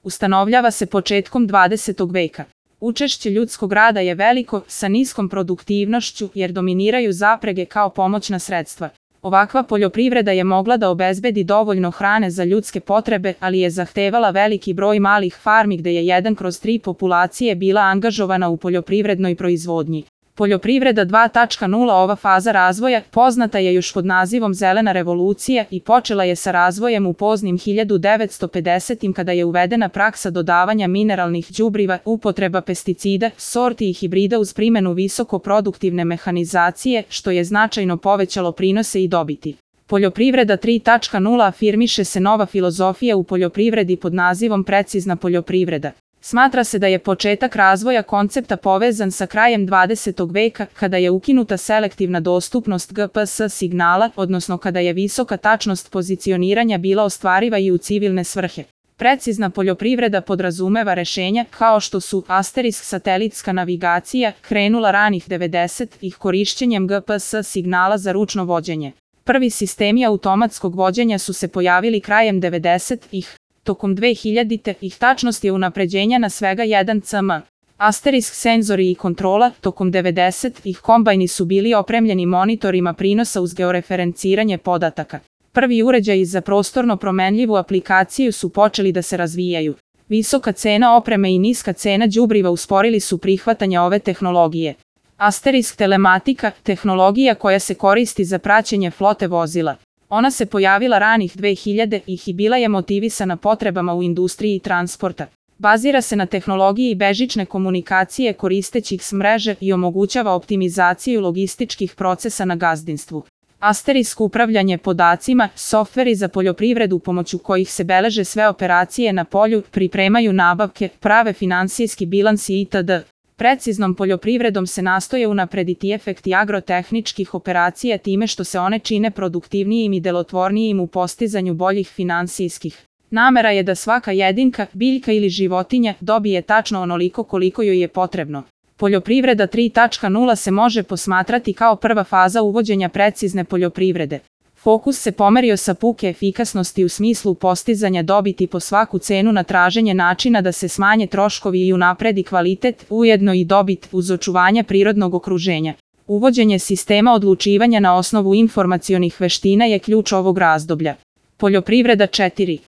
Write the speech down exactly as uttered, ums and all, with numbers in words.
ustanovljava se početkom dvadesetog veka. Učešće ljudskog rada je veliko, sa niskom produktivnošću, jer dominiraju zaprege kao pomoćna sredstva. Ovakva poljoprivreda je mogla da obezbedi dovoljno hrane za ljudske potrebe, ali je zahtevala veliki broj malih farmi gde je jedan kroz tri populacije bila angažovana u poljoprivrednoj proizvodnji. Poljoprivreda dva tačka nula Ova faza razvoja poznata je još pod nazivom Zelena revolucija i počela je sa razvojem u poznim hiljadu devetsto pedesetim kada je uvedena praksa dodavanja mineralnih đubriva, upotreba pesticida, sorti i hibrida uz primenu visokoproduktivne mehanizacije, što je značajno povećalo prinose i dobiti. Poljoprivreda tri tačka nula afirmiše se nova filozofija u poljoprivredi pod nazivom precizna poljoprivreda. Smatra se da je početak razvoja koncepta povezan sa krajem dvadesetog veka, kada je ukinuta selektivna dostupnost G P S signala, odnosno kada je visoka tačnost pozicioniranja bila ostvariva i u civilne svrhe. Precizna poljoprivreda podrazumeva rešenja, kao što su asterisk satelitska navigacija, krenula ranih devedesetih korišćenjem G P S signala za ručno vođenje. Prvi sistemi automatskog vođenja su se pojavili krajem devedesetih. Tokom dvehiljaditih tačnost je unapređenja na svega jedan centimetar. Asterisk senzori i kontrola, tokom devedesetih kombajni su bili opremljeni monitorima prinosa uz georeferenciranje podataka. Prvi uređaji za prostorno promenljivu aplikaciju su počeli da se razvijaju. Visoka cena opreme i niska cena đubriva usporili su prihvatanje ove tehnologije. Asterisk telematika, tehnologija koja se koristi za praćenje flote vozila. Ona se pojavila ranih dvehiljaditih i bila je motivisana potrebama u industriji transporta. Bazira se na tehnologiji bežične komunikacije koristeći X mreže i omogućava optimizaciju logističkih procesa na gazdinstvu. Asterisk upravljanje podacima, softveri za poljoprivredu pomoću kojih se beleže sve operacije na polju, pripremaju nabavke, prave finansijski bilansi itd. Preciznom poljoprivredom se nastoje unaprediti efekti agrotehničkih operacija time što se one čine produktivnijim i delotvornijim u postizanju boljih finansijskih. Namera je da svaka jedinka, biljka ili životinja dobije tačno onoliko koliko joj je potrebno. Poljoprivreda tri tačka nula se može posmatrati kao prva faza uvođenja precizne poljoprivrede. Fokus se pomerio sa puke efikasnosti u smislu postizanja dobiti po svaku cenu na traženje načina da se smanje troškovi i unapredi kvalitet, ujedno i dobit uz očuvanje prirodnog okruženja. Uvođenje sistema odlučivanja na osnovu informacionih veština je ključ ovog razdoblja. Poljoprivreda četiri